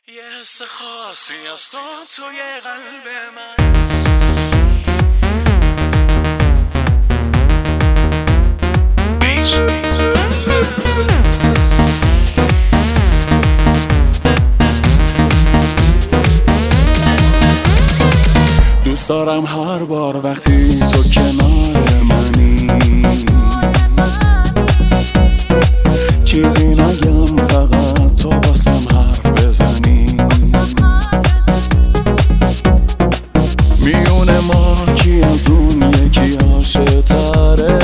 یه حس خاصی از توی قلب من. دوست دارم هر بار وقتی تو کنار منی چیزی نگم، فقط تو واسم حرف بزنی. میونه ما کی از اون یکی عاشق تره؟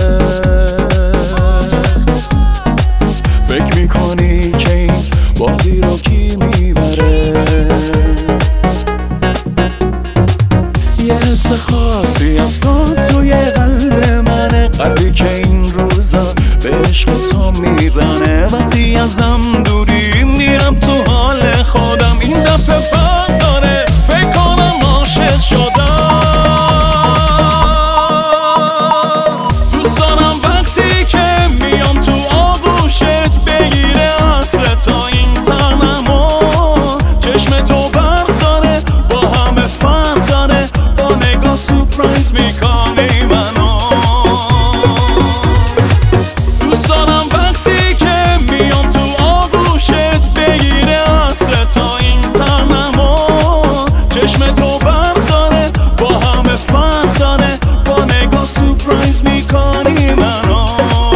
فکر میکنی که این بازی رو کی میبره؟ یه حس خاصی از توی قلب منه، قلبی که این روزا به عشق تو میزنه. وقتی ازم دوری میرم تو حال خودم، این دفعه فرق داره، فکر کنم عاشق شدم. دوست دارم وقتی که میام تو آغوشت بگیره عطر تا این تنمو، چشم تو برق داره، با همه فرق داره، با نگاه سورپرایز میکنی منو. دوست دارم وقتی که میام تو آغوشت بگیره عطر تا این تنمو، چشم تو برق داره، با همه فرق داره، با نگاه سورپرایز میکنی منو.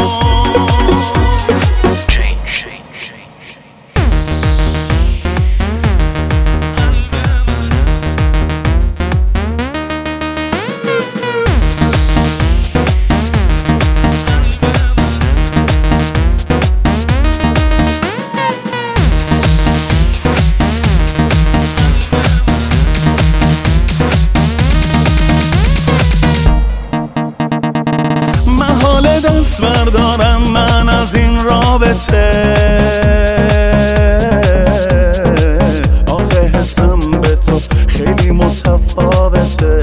دست بردارم من از این رابطه، آخه حسم به تو خیلی متفاوته.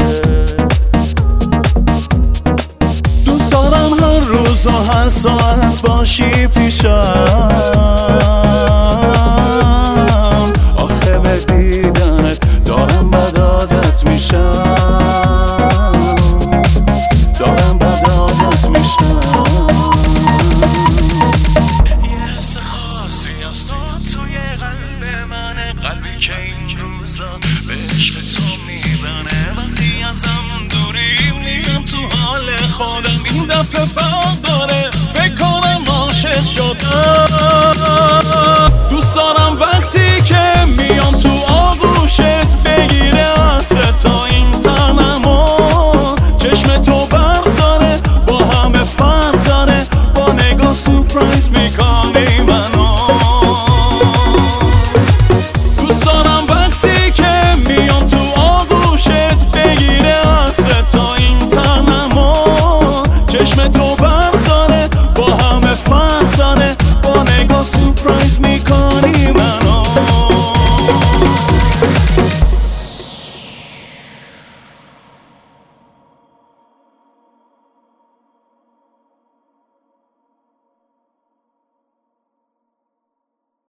دوست دارم هر روز و هر ساعت باشی پیشم، آخه به دیدنت دارم بد عادت میشم، دارم بد عادت میشم. یه حس خاصی از توی قلب منه، قلبی که این روزا به عشق تو میزنه. وقتی ازم دوری میرم تو حال خودم، این دفعه فرق داره، فکر کنم عاشق شدم. دوست دارم